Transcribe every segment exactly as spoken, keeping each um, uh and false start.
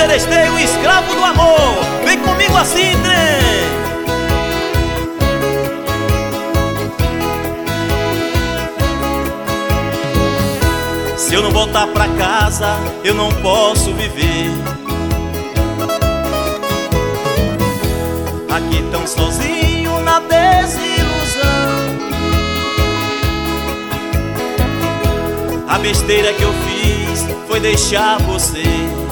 Seresteio, escravo do amor. Vem comigo assim, trem. Se eu não voltar pra casa, eu não posso viver aqui tão sozinho na desilusão. A besteira que eu fiz foi deixar você.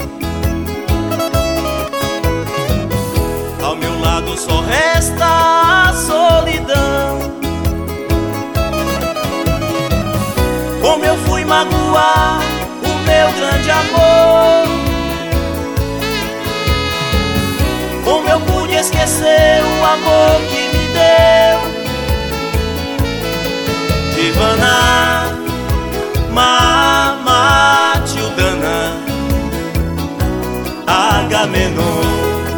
Ao meu lado só resta a solidão. Como eu fui magoar o meu grande amor, como eu pude esquecer o amor que me deu. Ivana, Mama, Tildana, Agamenon.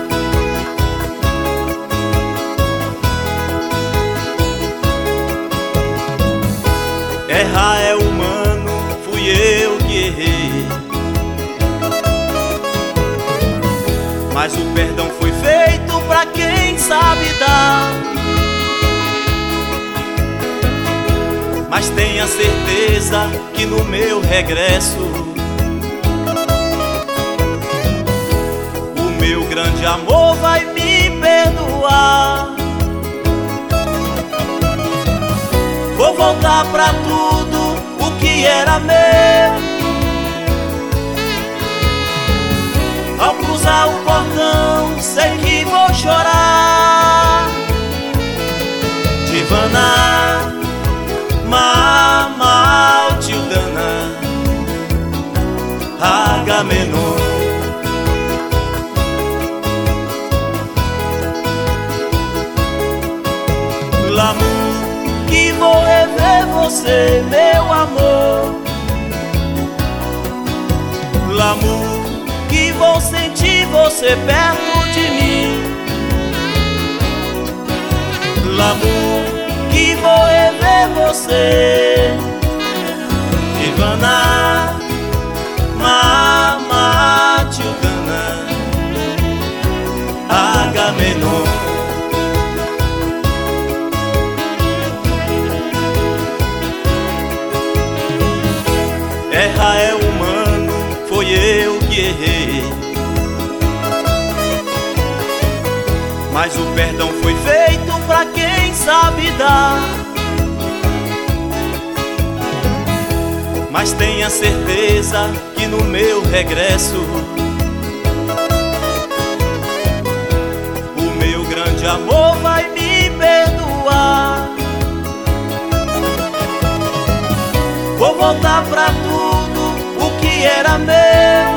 Errar é humano, fui eu que errei, mas o perdão foi feito pra quem sabe dar. Mas tenha certeza que no meu regresso o meu grande amor vai me perdoar. Vou voltar pra tudo o que era meu. Ao cruzar o portão, sei que vou chorar. Ivana, Mama, Tildana, Agamenon. L'amour, que vou rever você, meu amor. L'amour, que vou sentir você perto de mim. L'amour, que vou rever você. Ivana, Mama, Tildana, Agamenon. Errar é humano, foi eu que errei, mas o perdão foi feito pra quem sabe dar. Mas tenha certeza que no meu regresso o meu grande amor vai me perdoar. Vou voltar pra tudo o que era meu.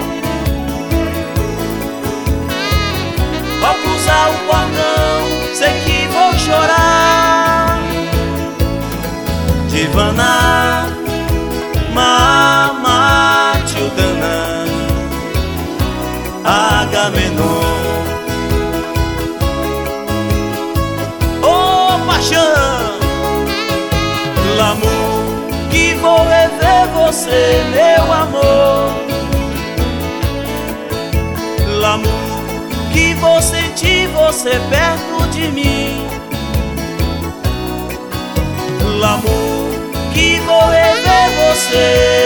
Ao cruzar o portão, sei que vou chorar. Ivana, Mama, Tildana, Agamenon. Oh, paixão! L'amour, que vou rever você, meu amor. L'amour, que vou sentir você perto de mim. L'amour, que vou rever você.